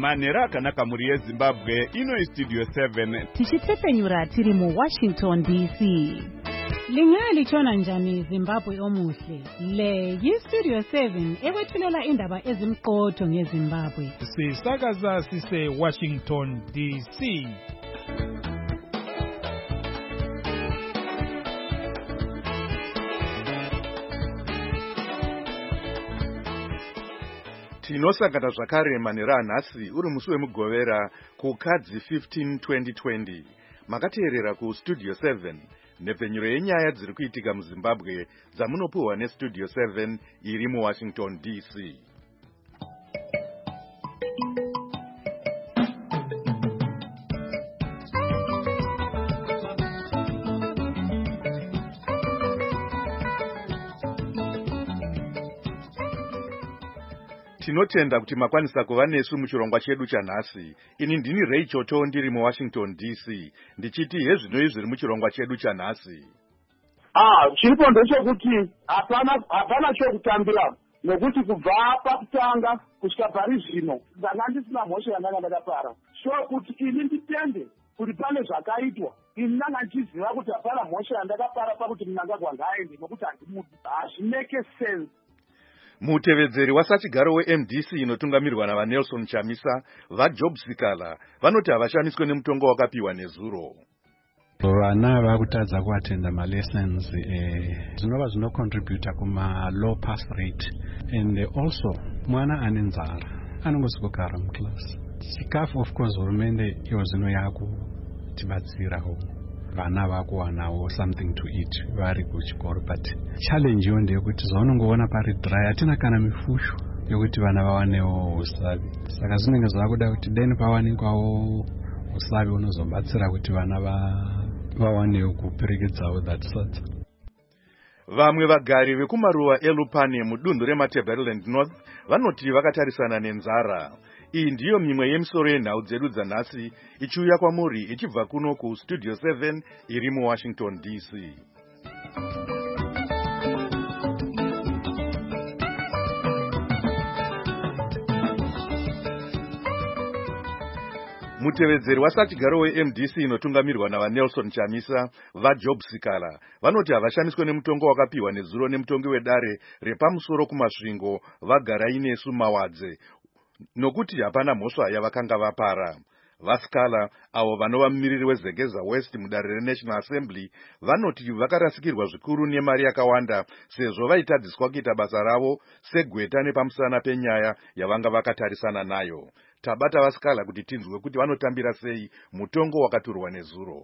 Manera kanaka muri yeZimbabwe ino Studio 7 tichitepenyura tiri mu Washington DC. Lingalitshona njani Zimbabwe omuhle? Le yi-Studio 7 ekwethulela indaba ezimqotho ngeZimbabwe. Sisakaza sise Washington DC. Tinosangana zvakare Manera nhasi uri musi wemugovera kukadzi 15 2020. Makateerera ku Studio 7 nepfenyuro yenyaya dziri kuitika muZimbabwe dzamunopuhwa neStudio 7 iri muWashington DC. Tinotenda kuti makwanisa kuva nesu muchirongwa chedu chanhasi. Ini ndini Ray Choto ndiri muWashington DC. Ndichiti hezvinoi zviri muchirongwa chedu chanhasi. Chiripo ndechekuti hapana chokutambira nokuti kubva pakutanga kusvika pari zvino ndanga ndisina mhosva yandanga ndakapara. So kuti ini nditende kuti pane zvakaitwa, ini ndanga ndichiziva kuti hapana mhosva yandakapara pakuti Mnangagwa ngaaende nokuti handimudi. Hazvimeke sense. Mutevedzeri wasachigaro weMDC inotungamirwa navaNelson Chamisa, vaJob Sikala, vanoti havashaniswe nemutongo wakapiwa nezuro. Vana vakutadza kuatenda malessons zvinova zvinocontributa kuma low pass rate, and also mwana ane nzara anongozokugara muclass. Chikafu of course hurumende iyo zvino yakutibatsirawo vana vakuwanawo something to eat vari kuchikoro, but challenge yo ndeyekuti zvaunongoona pari dry hatina kana mifusho yokuti vana vawanewo usavi. Saka zvinenge zvakuda kuti deni pawanikwawo usavi unozobatsira kuti vana vawanewo kuperekedzawo that sort. Vamwe vagari vekumaruwa eLupane mudunhu reMatabeleland North vanoti vakatarisana nenzara. Iyi ndiyo mimwe yemisoro yenhau dzedu dzanhasi ichiuya kwamuri ichibva kuno kuStudio 7 iri muWashington DC. Mutevedzeri wasachigaro weMDC inotungamirwa navaNelson Chamisa, vaJob Sikala, vanoti havashaniswe nemutongo wakapiwa nezuro nemutongi wedare repamusoro kumasvingo vagara inesu mawadze, nokuti hapana mhosva yavakanga vapara. Vasikala, avo vanova mumiriri weZegeza West mudare reNational Assembly, vanoti vakarasikirwa zvikuru nemari yakawanda sezvo vaitadziswa kuita basa ravo segweta nepamusana penyaya yavanga vakatarisana nayo. Tabata Vasikala kuti tinzwe kuti vanotambira sei mutongo wakaturwa nezuro.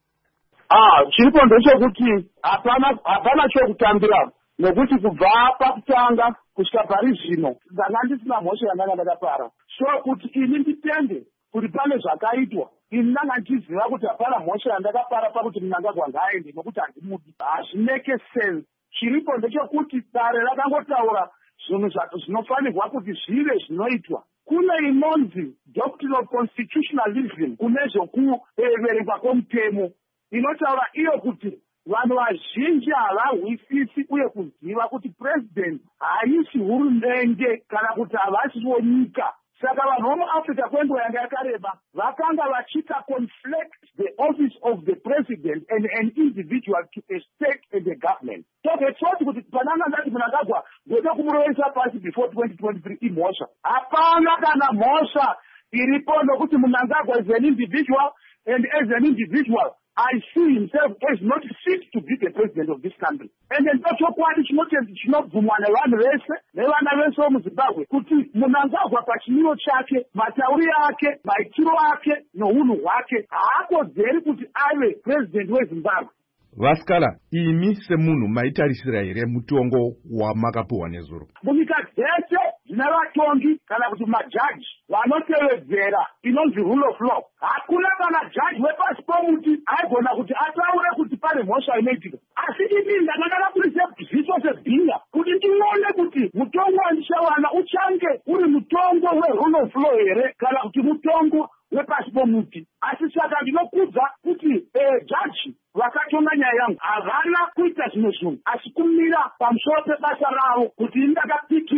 Chiripo ndechekuti hapana chokutambira nokuti kubva pakutanga kusvika pari zvino ndanga ndisina mhosva yandanga ndakapara. So kuti ini nditende kuti pane zvakaitwa, ini ndanga ndichiziva kuti hapana mhosva yandakapara pakuti Mnangagwa ngaaende nokuti handimudi. Hazvimeke sense. Chiripo ndechekuti dare rakangotaura zvinhu zvinofanirwa kuti zvive zvinoitwa. Kune inonzi Doctrine of Constitutionalism kune zvokuverengwa kwomutemo inotaura iyo kuti vanhu vazhinji havarwisisi uye kuziva kuti president haisi hurumende kana kuti havasiwo nyika. Saka vanhu vomuAfrica kwenguva yanga yakareba vakanga vachita conflict the office of the president and an individual to a state and a government. So they thought kuti pananga ndati Mnangagwa ndode kumuroesa pasi before 2023 imhosva. Hapana kana mhosva iripo nokuti Mnangagwa is an individual, and as an individual I see himself as not fit to be the president of this country. And then chokwadi chinobvumwa nevanhu vese nevana vese vomuZimbabwe kuti Mnangagwa pachimiro chake, matauriro ake, maitiro ake nounhu hwake haakodzeri kuti ave president weZimbabwe. Vasikala, imi semunhu maitarisira here mutongo wamakapuhwa nezuro? Munyika dzese dzine vatongi kana kuti majaji vanotevedzera inonzi rule of law, hakuna kana jaji wepasi pomuti aigona kuti ataure kuti pane mhosva inoitika. Asi ini ndanga ndakaburitse ziso sebhinga kuti ndione kuti mutongo wandichawana uchange uri mutongo werule of law here kana kuti mutongo wepasi pomuti. Asi saka ndinokudza kuti jaji vakatonga nyaya yangu havana kuita zvimwe zvinhu asi kumira pamusoro pebasa ravo kuti ndakapikira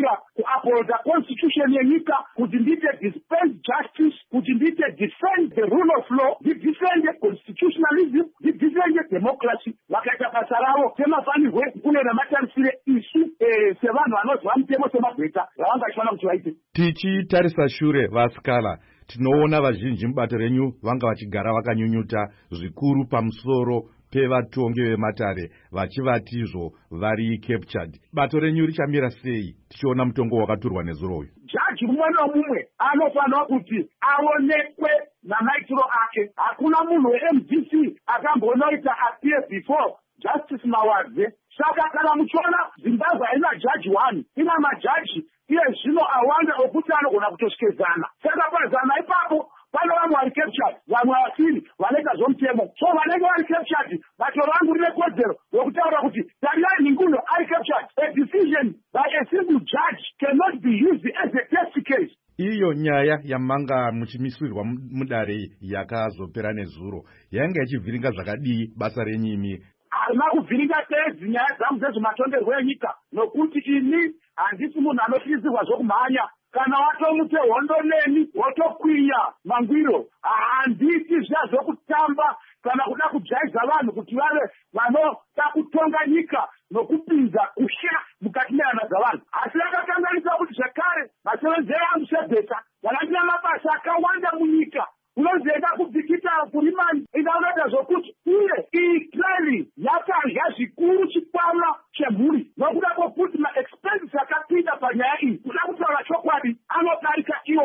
uphold the constitution yenyika, kuti ndite dispense justice, kuti ndite defend the rule of law, ndidefende constitutionalism, ndidefende democracy. Vakaita basa ravo semafanirwe kunena matarisire isu sevanhu vanozwa mutemo semagweta ravangachifana kuti vaite. Tichitarisa shure vasikala, tinoona vazhinji mubato renyu vanga vachigara vakanyunyuta zvikuru pamusoro pevatongi vematare vachivatizvo vari captured. Bato renyu richamira sei tichiona mutongo wakaturwa nezuro uyu? Jaji mumwe nomumwe anofanira kuti aonekwe namaitiro ake. Hakuna munhu weMDC akambonoita appear before Justice Mawadze. Saka kana muchiona Zimbabwe haina jaji 1, ina majaji iye zvino awanda okuti anogona kutoshikezana. Saka pazana ipapo pane vamwe vari captured, vamwe vasiri vanoita zvomutemo. So vanenge vari captured, bato rangu rine kodzero yokutaura kuti Tariai Ninguno ari captured. A decision by a single judge cannot be used as a test case. Iyo nyaya yamanga muchimisirwa mudare yakazopera nezuro yanga ichivhiringa zvakadii basa renyimi? Harina kuvhiringa tedzi nyaya dzangu dzezvematongerwo enyika, nokuti ini handisi munhu anotyisidzirwa zvokumhanya. Kana watomute hondo neni wotokwinya mangwiro, handiti zviya zvokutamba kana kuda kujaidza vanhu kuti vave vanoda kutonga nyika nokupinza kusha mukati mehana dzavanhu. Asi yakakanganisa kuti zvekare masevenzero angu sebheta vakandina mabasa akawanda munyika. Unozienda kubhikita kurimani inaunoita zvokuti uye iyi training yakadya zvikuru chikwama chemhuri nokuda kwokuti maexpenses akapinda panyaya iyi. Kuda kutaura chokwadi anodarika iyo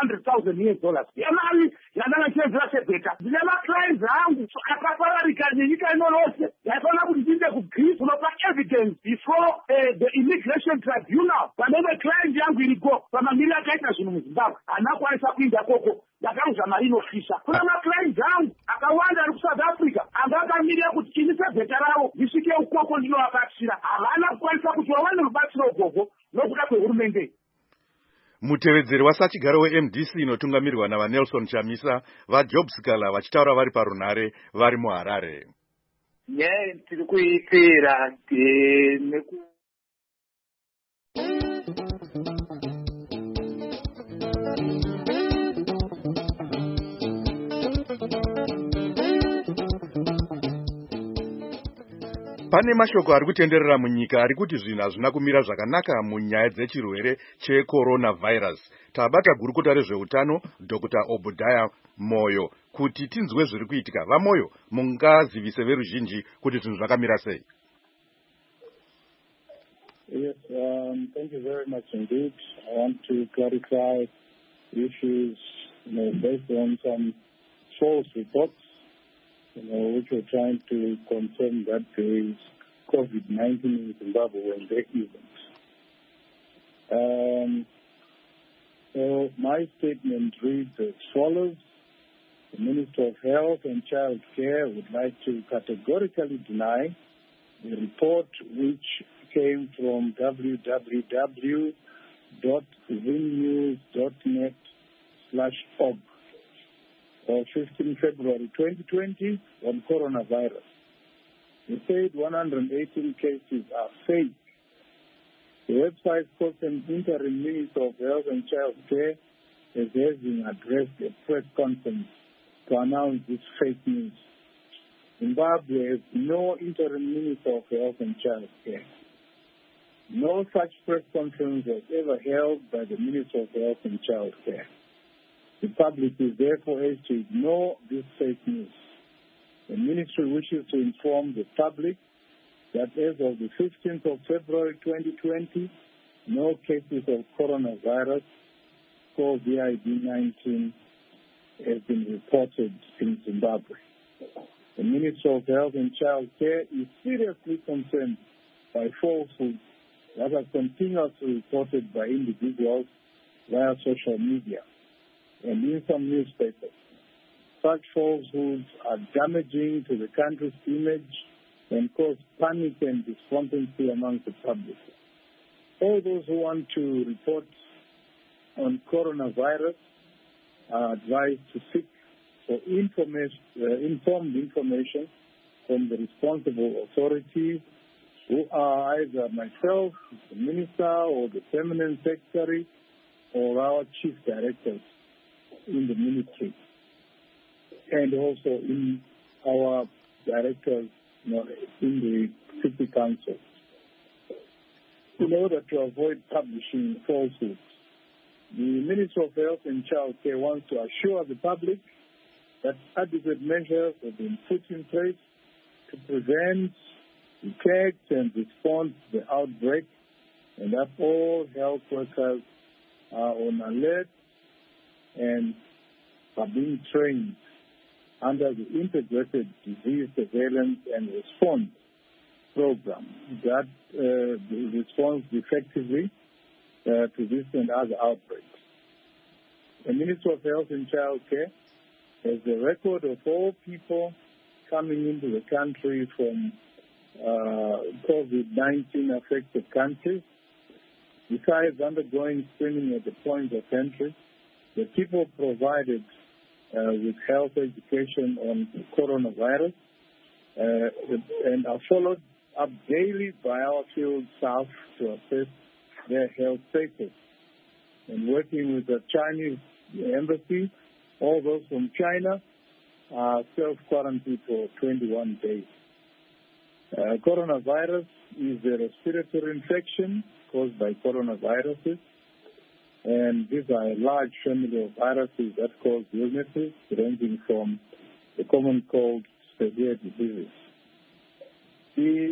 $400,000 yemari yandangachenzera sebheta. Ndine maclients angu akapararika nenyika ino rose. Yaifanira kuti ndiende kuGreece kunopa evidence before the immigration tribunal. Panenge client yangu iriko pamamiri akaita zvinhu muZimbabwe hanakwanisa kuinda koko. Ndakauza mari inofisha. Kuna maclients angu akawanda ari kuSouth Africa anga akamirira kuti ini sebheta ravo ndisvike ukoko ndinovabatsira. Havana kukwanisa kuti vawane rubatsiro ugogo nokuda kwehurumende. Mutevedzeri wasachigaro weMDC inotungamirirwa navaNelson Chamisa, vaJob Sikala vachitaura vari parunhare vari muHarare. Nyaya tiri kuitira Pane mashoko ari kutenderera munyika ari kuti zvinhu hazvina kumira zvakanaka munyaya dzechirwere checoronavirus. Tabata gurukota rezveutano Dr. Obadiah Moyo kuti tinzwe zviri kuitika. VaMoyo, mungazivise veruzhinji kuti zvinhu zvakamira sei? Yes, thank you very much indeed. I want to clarify issues, based on some false reports, which were trying to confirm that there is COVID-19 in Zimbabwe when there isn't. So my statement reads as follows. The Minister of Health and Child Care would like to categorically deny the report which came from www.zimnews.net/ob of 15 February 2020 on coronavirus. They said 118 cases are fake. The website quotes an interim Minister of Health and Child Care as having addressed a press conference to announce this fake news. Zimbabwe has no interim Minister of Health and Child Care. No such press conference was ever held by the Minister of Health and Child Care. The public is therefore asked to ignore this fake news. The ministry wishes to inform the public that as of the 15th of February 2020, no cases of coronavirus COVID-19 have been reported in Zimbabwe. The Ministry of Health and Child Care is seriously concerned by falsehoods that are continuously reported by individuals via social media and in some newspapers. Such falsehoods are damaging to the country's image and cause panic and despondency among the public. All those who want to report on coronavirus are advised to seek for informed information from the responsible authorities who are either myself, the minister, or the permanent secretary, or our chief directors in the ministry, and also in our directors in the city council. In order to avoid publishing falsehoods, the Ministry of Health and Child Care wants to assure the public that adequate measures have been put in place to prevent, detect, and respond to the outbreak, and that all health workers are on alert and are being trained under the Integrated Disease Surveillance and Response Program that responds effectively to this and other outbreaks. The Ministry of Health and Child Care has a record of all people coming into the country from COVID-19 affected countries. Besides undergoing screening at the point of entry, the people provided with health education on coronavirus and are followed up daily by our field staff to assess their health status. And working with the Chinese embassy, all those from China are self-quarantined for 21 days. Coronavirus is a respiratory infection caused by coronaviruses, and these are a large family of viruses that cause illnesses ranging from the common cold to severe diseases. The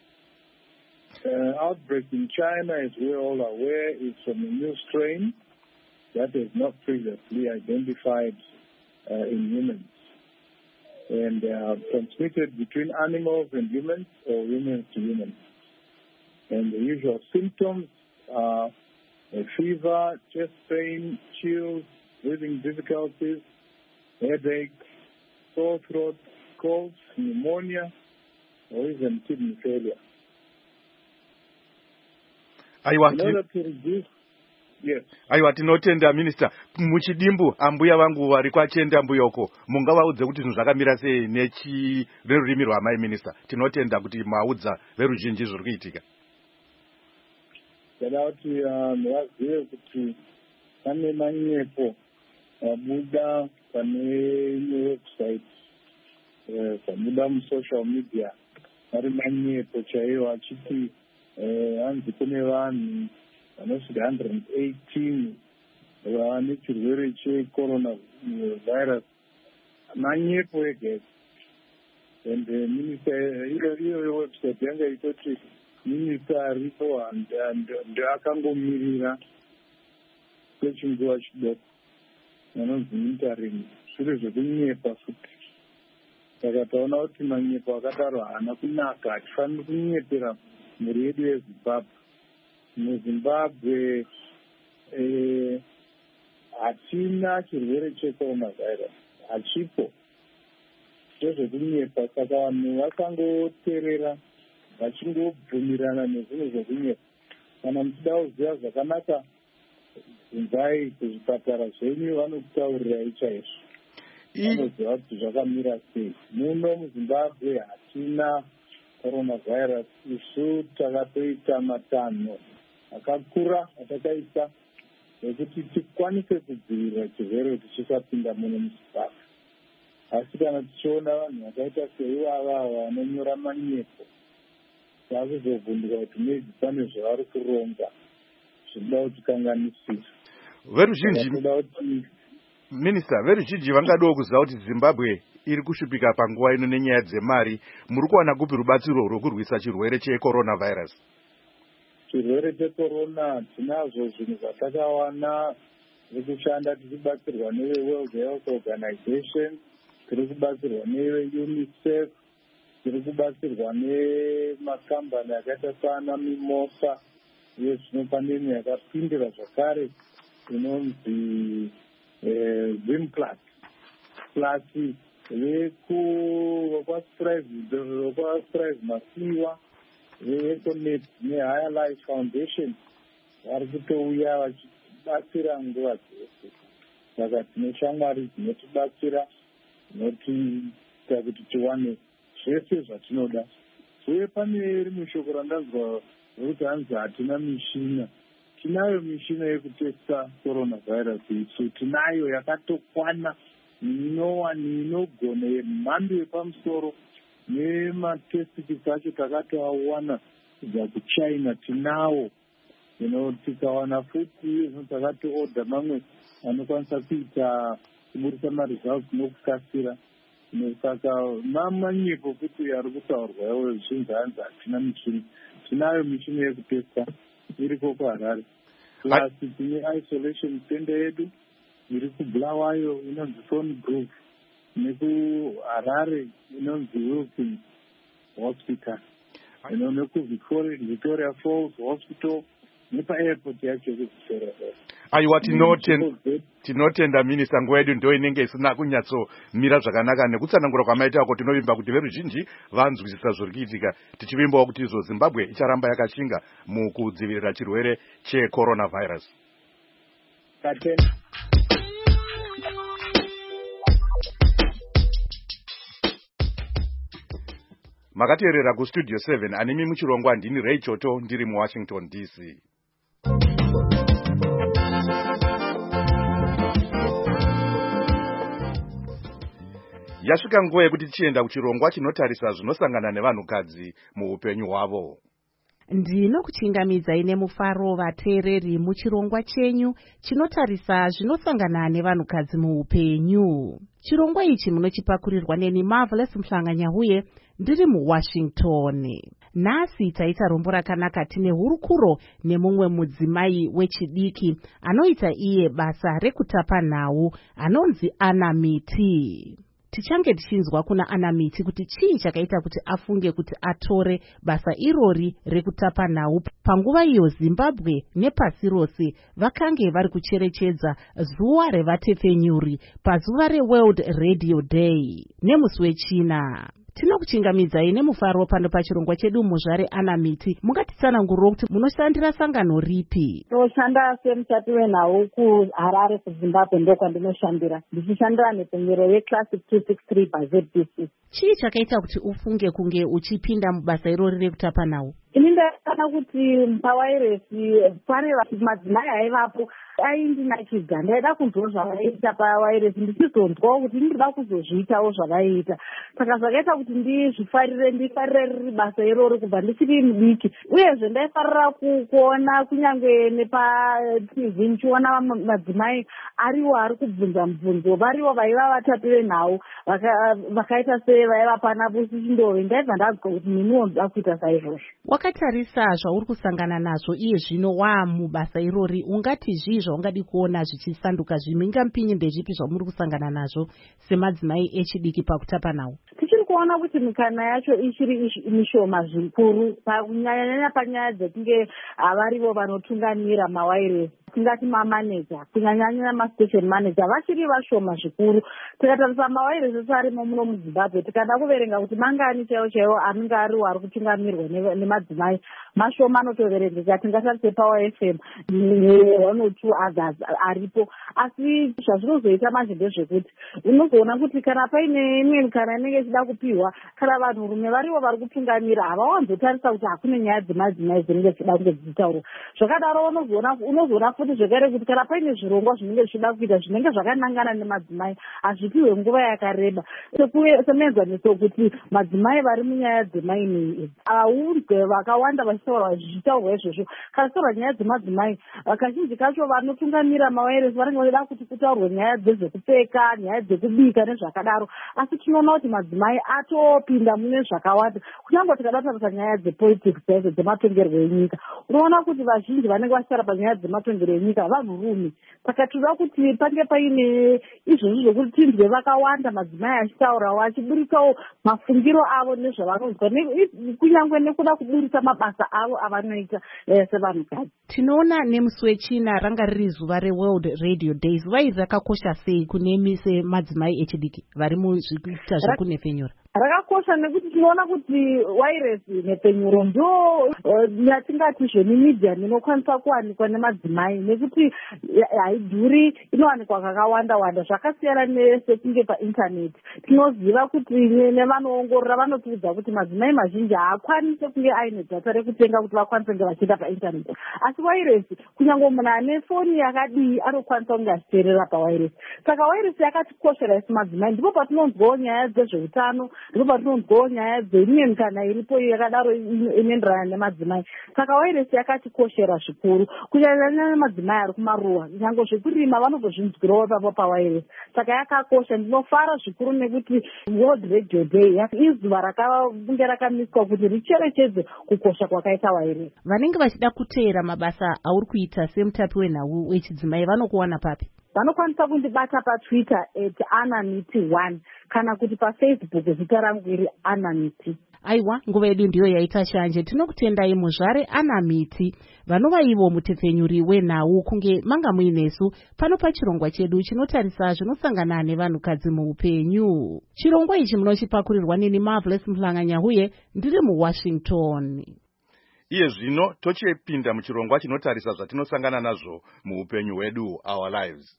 outbreak in China, as we're all aware, is from a new strain that is not previously identified in humans, and they are transmitted between animals and humans or humans to humans. And the usual symptoms are a fever, chest pain, chills, breathing difficulties, headache, sore throat, cold, pneumonia, or even kidney failure. Aiwa, tinotenda Minister. Muchidimbu ambuya vangu vari kwachenda mbuya uko, mungavaudze kuti zvinhu zvakamira sei nerurimi rwamai Minister. Tinotenda kuti maudza veruzhinji zviri kuitika. Ndada kuti vazive kuti pane manyepo abuda pane website, abuda musocial media, ari manyepo chaiwo achiti hanzi kune vanhu vanosvika 118 vane chirwere checoronavirus, manyepo ega. And minister, iyo website yanga itoti minister aripo ndoakangomirira kwechinguva chidoko anonzi interim, zviro zvekunyepa futi. Saka taona kuti manyepo akadaro haana kunaka, hatifaniri kunyepera mhuri yedu yeZimbabwe. MuZimbabwe hatina chirwere checoronavirus, hachipo. Zvezvekunyepa, saka vanhu vakangoteerera vachingobvumirana nezvinhu zvekunyepa. Kana muchida kuziva zvakanaka, bvunzai kuzvipatara zvenyu, vanokutaurirai chaizvo. Vanoziva kuti zvakamira sei. Muno muZimbabwe hatina coronavirus. Isu takatoita matanho akakura atakaita ekuti tikwanise kudzivirira chirwere kuti chisapinda muno muZimbabwe. Asi kana tichiona vanhu vakaita seivava vanonyora manyepo, takuzovhunduka kuti maybe pane zvavari kuronga zvinoda kuti kanganisira. Minister, veruzhinji vangadawo kuziva kuti Zimbabwe iri kushupika panguva ino nenyaya dzemari. Muri kuwana kupi rubatsiro rwokurwisa chirwere checoronavirus? Chirwere checorona tinazvo zvinhu zvatakawana, tiri kushanda tichibatsirwa neWorld Health Organization, tiri kubatsirwa neUNICEF, tiri kubatsirwa nemakambani akaita sana Mimosa, uye zvino pane imwe yakapindira zvakare inonzi Zimplus plus vekwaStrive Masiwa, veEconet neHigher Life Foundation vari kutouya vachibatsira nguva dzose. Saka tine shamwari dzinotibatsira, dzinotiita kuti tiwane zvese zvatinoda uye pane rimwe shoko randanzwa rekuti hanzi hatina mishina. Tinayo mishina yekutesta coronavirus isu, tinayo yakatokwana inogona yemhando yepamusoro nematestikis acho takatoawana kubva kuchina tinawo. Tikawana futi takatooda mamwe anokwanisa kuita kuburisa maresults nokukasira. Saka mamanyepo futi ari kutaurwa yawo zvinhu hanzi hatina mishini. Tinayo mishini yekutesta iriko kuHarare. Plus tine isolation center yedu iri kuBulawayo inonzi Stony Brook, nekuHarare inonzi Wilson Hospital, nekuVictoria Falls Hospital, nepa-airport yacho kuVictoria Falls. Aiwa, tinotenda minista, nguva yedu ndo inenge isina kunyatsomira zvakanaka nekutsanangura kwamaitako. Tinovimba kuti veruzhinji vanzwisisa zviri kuitika, tichivimbawo kuti izvo Zimbabwe icharamba yakashinga mukudzivirira chirwere checoronavirus. Makateerera kustudio 7, animi muchirongwa ndini Ray Choto, ndiri muWashington DC. Yasvika nguva yekuti tichienda kuchirongwa chinotarisa zvinosangana nevanhukadzi muupenyu hwavo. Ndinokuchingamidzai nemufaro vateereri muchirongwa chenyu chinotarisa zvinosangana nevanhukadzi muupenyu. Chirongwa ichi munochipakurirwa neni Marvelous Mhlanganyahuye, ndiri muWashington. Nhasi taita rombo rakanaka tine hurukuro nemumwe mudzimai wechidiki anoita iye basa rekutapa nhau, anonzi Anamiti. Tichange tichinzwa kuna Anamiti kuti chii chakaita kuti afunge kuti atore basa irori rekutapa nhau panguva iyo Zimbabwe nepasi rose vakange vari kucherechedza zuva revatepfenyuri pazuva reWorld Radio Day nemusi wechina. Tinokuchingamidzai nemufaro pano pachirongwa chedu muzvare Anamiti. Mungatitsanangurira kuti munoshandira sangano ripi? Tinoshanda semusati wenhau kuHarare kuZimbabwe, ndokwandinoshandira. Ndichishandira nhepfenyuro yeClassic 263 paZBC. Chii chakaita kuti ufunge kunge uchipinda mubasa irori rekutapa nhau? Ini ndaona kuti pawairesi pane madzimai aivapo aindinakidza. Ndaida kunzwa zvavaiita pawairesi, ndichizonzwawo kuti ndinoda kuzozviitawo zvavaiita. Saka zvakaita kuti ndifarire riri basa irori kubva ndichiri mudiki. Uyezve ndaifarira kuona kunyange nepaTV ndichiona madzimai ariwo ari kubvunza mubvunzo, variwo vaiva vatapi venhau vakaita sevaiva pana Busi Chindove. Ndaibva ndazwa kuti neniwo ndoda kuita saizvozvo. Wakatarisa zvauri kusangana nazvo iye zvino mubasa irori, ungati zvii zvaungadi kuona zvichisanduka zvimingapinyi ndezvipi zvamuri kusangana nazvo semadzimai echidiki pakutapa nhau? Tichiri kuona kuti mikana yacho ichiri mishoma zvikuru, kunyanya panyaya dzekunge varivo vanotungamira mawairesi, tingati mamaneja, kunyanya mastation manager vachiri vashoma zvikuru. Tikatarisa mawairesi ese arimo muno muZimbabwe, tikada kuverenga kuti mangani chaiwo anenge ariwo ari kutungamirwa nemadzimai mashoma anotoverengeka. Tingatarise Power FM ne102 others aripo. Asi zvazvinozoita manje ndezvekuti unozoona kuti kana paine imwe mikana inenge ichida kupiwa, kana vanhurume varivo vari kutungamira havawanzotarisa kuti hakune nyaya dzemadzimai dzinenge dzichida kunge dzichitaurwa. Zvakadaro unozoona futi zvekare kuti kana paine zvirongwa zvinenge zvichida kuita zvinenge zvakanangana nemadzimai hazvipiwe nguva yakareba. Semenzaniso kuti madzimai vari munyaya dzemaini idzi aunzwe vakawanda vachitaurwa zvichitaurwa izvozvo. Kana taura nyaya dzemadzimai, kazhinji kacho vanotungamira mawairesi vanenge vachida kuti kutaurwe nyaya dzezvekupfeka, nyaya dzekubika nezvakadaro. Asi tinoona kuti madzimai atopinda mune zvakawanda. Kunyange tikada tarisa nyaya dzepolitics dzaidzo dzematongerwo enyika, unoona kuti vazhinji vanenge vachitaura panyaya dzematongerwo enyika vanhurume. Saka tinoda kuti pange paine izvozvo zvokuti tinzwe vakawanda madzimai achitaurawo, achiburisawo mafungiro avo nezvavanonzwa, kunyange nekuda kuburisa mabasa avo avanoita sevanhukadzi. Tinoona nemusi wechina ranga riri zuva reWorld Radio Day. Zuva iri rakakosha sei kunemi semadzimai echidiki vari muzvikuita zvekunhepfenyura? rakakosha nekuti tinoona kuti wairesi nepenyuro ndo yatingati zvemimidhiani inokwanisa kuwanikwa nemadzimai nekuti haidhuri, inowanikwa kakawanda wanda zvakasiyana nesekunge paintaneti. Tinoziva kuti nevanoongorora vanotiudza kuti madzimai mazhinji haakwanise kunge aine dhata rekutenga kuti vakwanise kunge vachiita paintaneti, asi wairesi kunyange munhu ane foni yakadii anokwanisa kunge achiteerera pawairesi. Saka wairesi yakatikoshera isi madzimai. Ndipo patinonzwawo nyaya dzezveutano, ndipo patinonzwawo nyaya dzemimwe mikana iripo yakadaro inoenderana nemadzimai. Saka wairesi yakatikoshera zvikuru kunyanya madzimai ari kumaruwa, nyange zvekurima vanobvozvinzwirawo ipapo pawairesi. Saka yakakosha. Ndinofara zvikuru nekuti World Radio Day izuva rakange rakamiswa kuti richerechedze kukosha kwakaita wairesi. Vanenge vachida kuteera mabasa auri kuita semutapi wenhau wechidzimai vanokuwana papi? Vanokwanisa kundibata paTwitter @anamiti1 kana kuti paFacebook zita rangu iri Anamiti. Aiwa, nguva yedu ndiyo yaita shanje. Tinokutendai muzvare Anamiti, vanova ivo mutepfenyuri wenhau kunge manga muinesu pano pachirongwa chedu chinotarisa zvinosangana nevanhukadzi muupenyu. Chirongwa ichi munochipakurirwa neni Marvelous Mhlanga-Nyahuye, ndiri muWashington. Iye zvino tochipinda muchirongwa chinotarisa zvatinosangana nazvo muupenyu hwedu, our lives.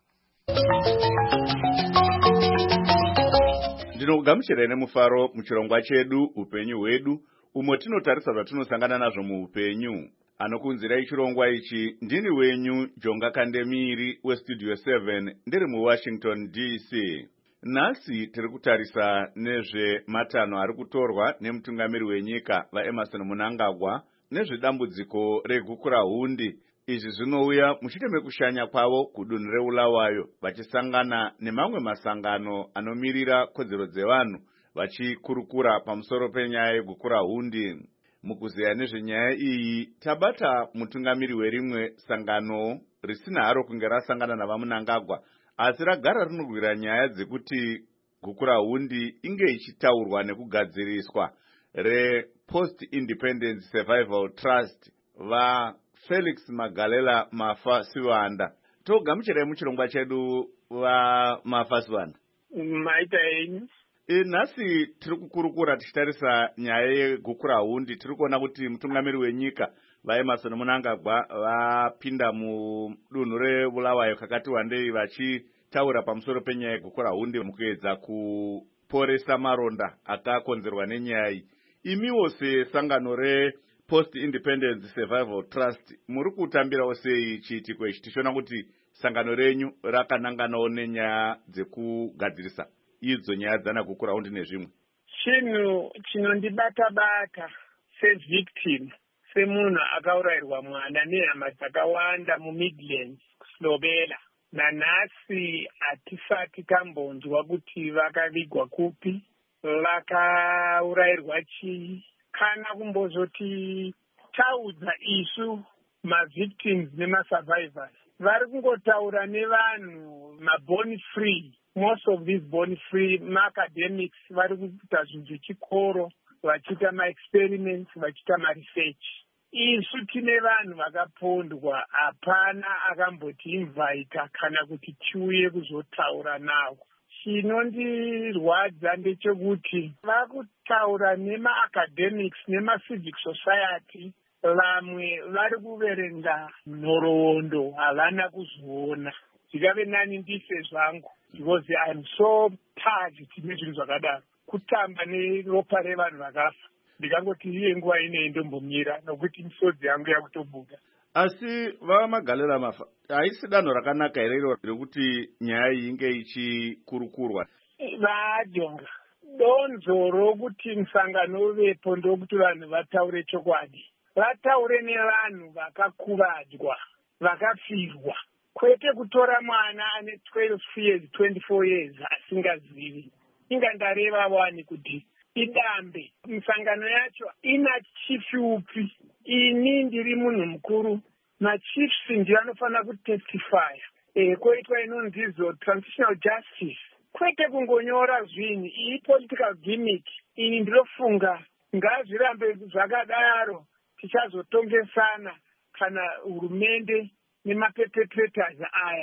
Ndinokugamuchirai nemufaro muchirongwa chedu upenyu hwedu, umo tinotarisa zvatinosangana nazvo muupenyu. Anokunzirai chirongwa ichi ndini wenyu Jonga Kandemiri weStudio 7 ndiri muWashington DC. Nhasi tiri kutarisa nezvematanho ari kutorwa nemutungamiri wenyika vaEmmerson Mnangagwa nezvedambudziko regukurahundi. Izvi zvinouya mushure mekushanya kwavo kudunhu reBulawayo vachisangana nemamwe masangano anomirira kodzero dzevanhu vachikurukura pamusoro penyaya yegukurahundi. Mukuzeya nezvenyaya iyi tabata mutungamiri werimwe sangano risina haro kunge rasangana navaMnangagwa, asi ragara rinogwira nyaya dzekuti gukurahundi inge ichitaurwa nekugadziriswa rePost Independence Survival Trust vaFelix Magalela Mafasiwanda. Togamuchirai muchirongwa chedu vaMafasiwanda. Maita enyu. Nhasi tiri kukurukura tichitarisa nyaya yegukurahundi. Tiri kuona kuti mutungamiri wenyika vaEmmerson Mnangagwa vapinda mudunhu reBulawayo kakati wandei vachitaura pamusoro penyaya yegukurahundi mukuedza kuporesa maronda akakonzerwa nenyaya iyi. Imiwo sesangano rePost Independence Survival Trust muri kutambirawo sei chiitiko ichi, tichiona kuti sangano renyu rakananganawo nenyaya dzekugadzirisa idzo nyaya dzanagukurahundi nezvimwe? Chinhu chinondibata-bata sevictim, semunhu akaurayirwa mwana nehama dzakawanda muMidlands, kuSlobela. Nanhasi hatisati tambonzwa kuti vakavigwa kupi, vakaurayirwa chii, kana kumbozoti taudza isu mavictims nemasurvivors. Vari kungotaura nevanhu maborn free. Most of these born free maacademics vari kuita zvinhu zvechikoro, vachiita maexperiments, vachiita maresearch. Isu tine vanhu vakapondwa, hapana akambotiinvita kana kuti tiuye kuzotaura navo. Chinondirwadza ndechekuti vakutaura nemaacademics nemacivil society, vamwe vari kuverenga nhoroondo havana kuzoona. Ndikave nani ndife zvangu, because I am so touched nezvinhu zvakadaro, kutamba neropa revanhu vakafa. Ndikangoti iye nguva inei ndombomira nokuti misodzi yangu yakutobuda. Asi vaMagalela Mafa, haisi danho rakanaka here iro rekuti nyaya iyi inge ichikurukurwa? Vajonga, donzo rokuti musangano uvepo ndokuti vanhu vataure chokwadi. Vataure nevanhu vakakuvadzwa, vakafirwa. Kwete kutora mwana ane 12 years, 24 years asingazivi. Inga ndareva wani kuti idambe. Misangano yacho ina chief upi. Ini ndiri munhu mukuru. Machiefs ndiyo anofanira kutestifya. Koitwa inonzizo transitional justice. Kwete kungonyora zvinhu. Iyi political gimmick. Ini ndirofunga ngazvirambe zvakadaro. Tichazotongesana kana hurumende nemapepetrators aya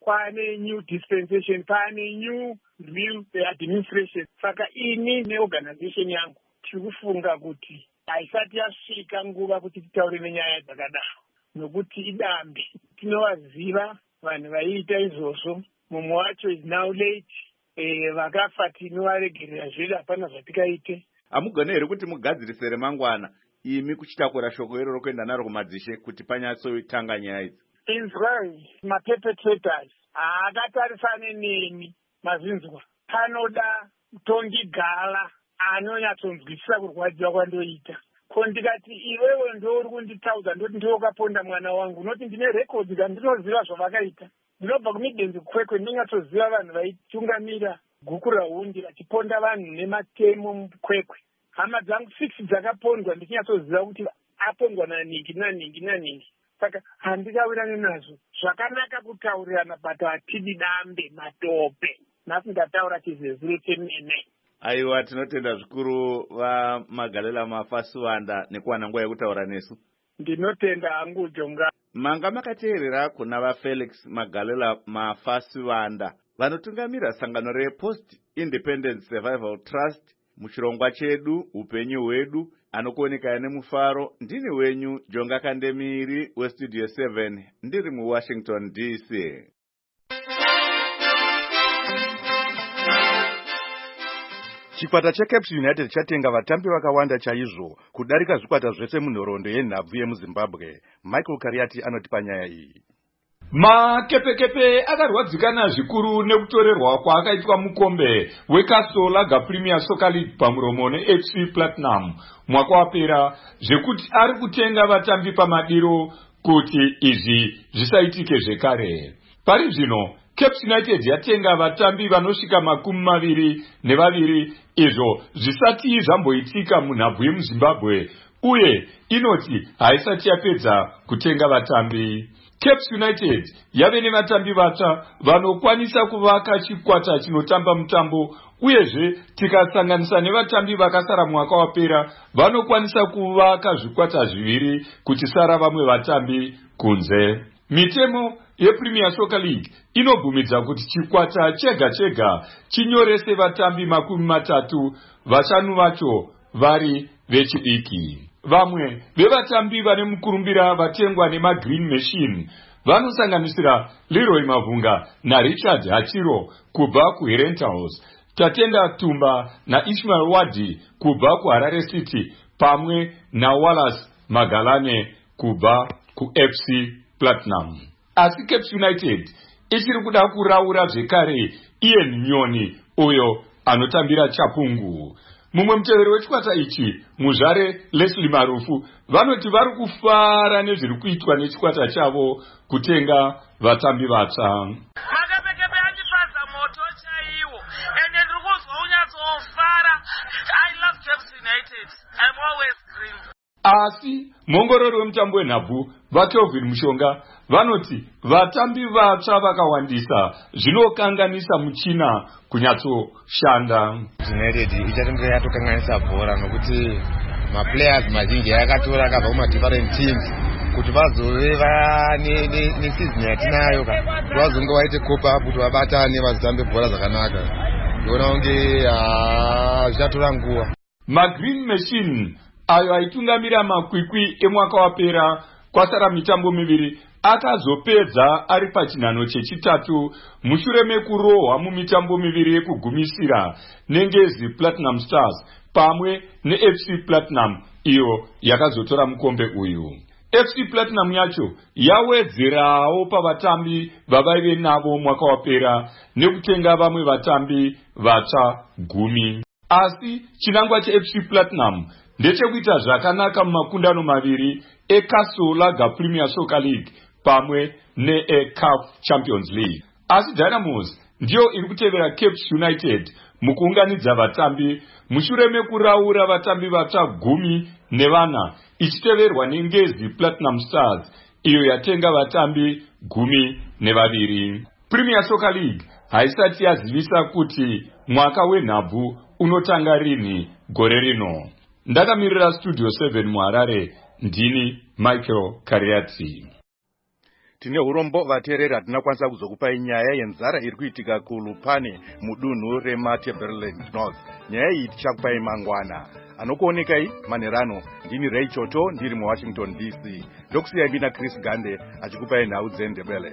kwaane new dispensation, kwaane new real administration. Saka ini neorganization yangu tiri kufunga kuti haisati yasvika nguva kuti titaure nenyaya dzakadaro, nokuti idambe. Tinovaziva vanhu vaiita izvozvo, mumwe wacho is now late. Vakafa tinovaregerera zvedu, hapana zvatikaite. Hamugone here kuti mugadzirise remangwana imi kuchitakura shoko iroro kuenda naro kumadzishe kuti panyatsotanga nyaya idzi? Inzwai, maperpetrators haakatarisane neni mazinzwa. Panoda tongigala anonyatsonzwisisa kurwadziwa kwandoita. Ko ndikati iwewe ndouri kunditaudza ndoti ndowakaponda mwana wangu, noti ndine rekodzi kandinoziva zvavakaita. Ndinobva kumidenzi kwekwe ndinonyatsoziva vanhu vaitungamira guku rahundi vachiponda vanhu nematemo mukwekwe. Hama dzangu 6 dzakapondwa ndichinyatsoziva kuti apondwa naningi. Saka handikawirane nazvo. Zvakanaka kutaurirana but hatidi dambe matope. Nhasi ndataura chizezure chemene. Aiwa, tinotenda zvikuru vaMagalela Mafasiwanda nekuwana nguva yekutaura nesu. Ndinotenda hangu Jonga. Manga makateerera kuna vaFelix Magalela Mafasiwanda vanotungamira sangano rePost Independent Survival Trust muchirongwa chedu upenyu hwedu. Anokuoneka nemufaro ndini wenyu Jonga Kandemiri weStudio 7 ndiri muWashington DC. Chikwata cheCaps United chatenga vatambi vakawanda chaizvo kudarika zvikwata zvese munhoroondo yenhabvu yemuZimbabwe. Michael Kariati anotipa nyaya iyi. Makepekepe akarwadzikana zvikuru nekutorerwa kwaakaitwa mukombe weKasola Premier Soccer League pamuromo neFC Platinum mwaka wapera, zvekuti ari kutenga vatambi pamadiro kuti izvi zvisaitike zvekare. Pari zvino Caps United yatenga vatambi vanosvika 22, izvo zvisati zvamboitika munhabvu yemuZimbabwe, uye inoti haisati yapedza kutenga vatambi. Caps United yave nevatambi vatsva vanokwanisa kuvaka chikwata chinotamba mutambo, uyezve tikasanganisa nevatambi vakasara mwaka wapera vanokwanisa kuvaka zvikwata 2 kuchisara vamwe vatambi kunze. Mitemo yePremier Soccer League inobvumidza kuti chikwata chega chega chinyorese vatambi 30, vashanu vacho vari vechidiki. Vamwe vevatambi vane mukurumbira vatengwa nemaGreen Machine vanosanganisira Leroy Mavunga naRichard Hachiro kubva kuHerentals, Tatenda Tumba naIsmail Wadi kubva kuHarare City, pamwe naWallace Magalane kubva kuFC Platinum. Asi Caps United ichiri kuda kuraura zvekare Ian Nyoni, uyo anotambira Chapungu. Mumwe muteveri wechikwata ichi, muzvare Leslie Marufu, vanoti vari kufara nezviri kuitwa nechikwata chavo kutenga vatambi vatsva. Makapekepe andifadza moto chaiwo, ende ndiri kuzwa unyatsofara. I love Caps United. I'm always green. Asi mongorori wemutambo wenhabvu vaKelvin Mushonga vanoti vatambi vatsva vakawandisa zvinokanganisa muchina kunyatsoshanda. United ichatonge yatokanganisa bhora nokuti maplayers mazhinji yakatora akabva kuma-different teams kuti vazove neseason yatinayo vazonge vaite copa up kuti vabatane vazotambe bhora zvakanaka. Ndiona kunge zvichatora nguva. maGreen Machine ayo aitungamira makwikwi emwaka wapera kwasara mitambo 2 akazopedza ari pachinhano chechitatu mushure mekurohwa mumitambo 2 yekugumisira nengezi Platinum Stars pamwe neFC Platinum iyo yakazotora mukombe uyu. FC Platinum yacho yawedzerawo pavatambi vavaive navo mwaka wapera nekutenga vamwe vatambi vatsva 10. Asi chinangwa cheFC Platinum ndechekuita zvakanaka mumakundano 2 eKasola Premier Soccer League pamwe neCAF Champions League. Asi Dynamos ndiyo iri kutevera Caps United mukuunganidza vatambi mushure mekuraura vatambi vatsva 14 ichiteverwa nengezi Platinum Stars iyo yatenga vatambi 12. Premier Soccer League haisati yazivisa kuti mwaka wenhabvu unotanga rini gore rino. Ndakamirira Studio 7 muHarare, ndini Michael Kariati. Tine urombo vateereri hatina kwanisa kuzokupai nyaya yenzara iri kuitika kuLupane mudunhu reMatabeleland North. Nyaya iyi tichakupai mangwana. Anokuonekai Manerano, ndini Ray Choto, ndiri muWashington DC. Ndokusiyai mina Chris Gande achikupai nhau dzeNdebele.